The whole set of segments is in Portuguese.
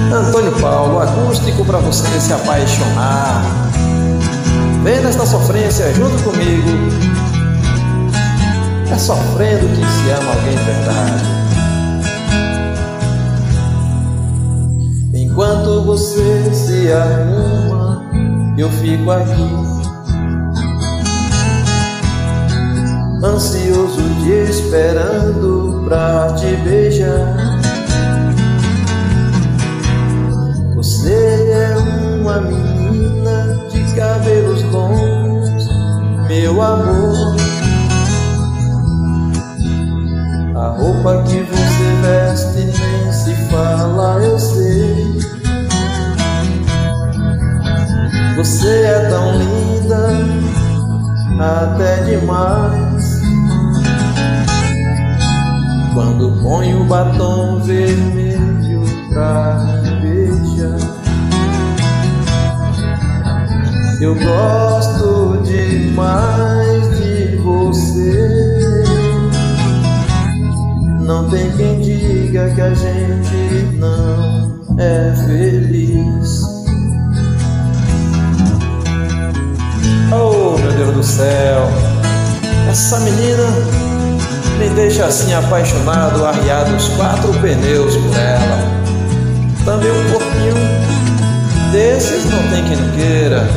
Antônio Paulo, acústico para você se apaixonar. Vem nesta sofrência junto comigo. É sofrendo que se ama alguém de verdade. Enquanto você se arruma, eu fico aqui, ansioso te esperando pra te beijar. Você é uma menina de cabelos longos, meu amor. A roupa que você veste nem se fala, eu sei. Você é tão linda, até demais. Quando põe o batom vermelho pra me beijar, eu gosto demais de você. Não tem quem diga que a gente não é feliz. Oh, meu Deus do céu, essa menina me deixa assim apaixonado, arriado os 4 pneus por ela. Também um corpinho desses não tem quem não queira.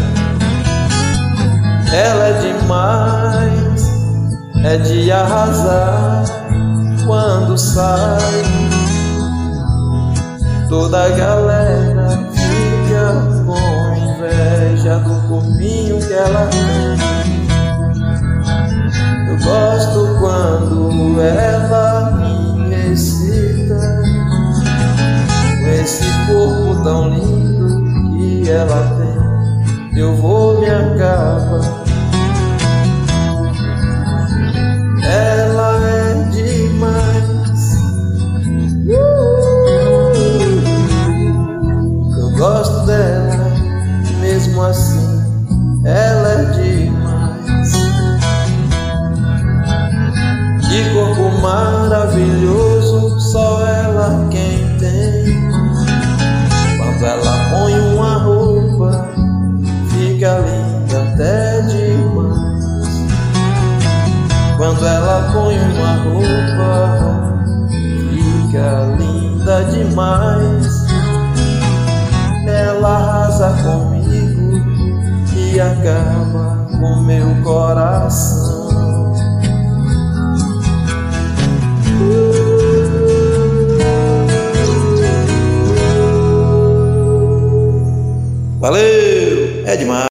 Ela é demais, é de arrasar. Quando sai, toda a galera fica com inveja do corpinho que ela tem. Eu gosto quando ela me excita, com esse corpo tão lindo que ela tem. Eu vou me acabar. Ela é demais. Eu gosto dela, mesmo assim, ela é demais. Que corpo maravilhoso, só ela quem tem. Quando ela põe uma roupa, fica linda até demais. Quando ela põe uma roupa, fica linda demais. Ela arrasa comigo e acaba com meu coração. Valeu, é demais.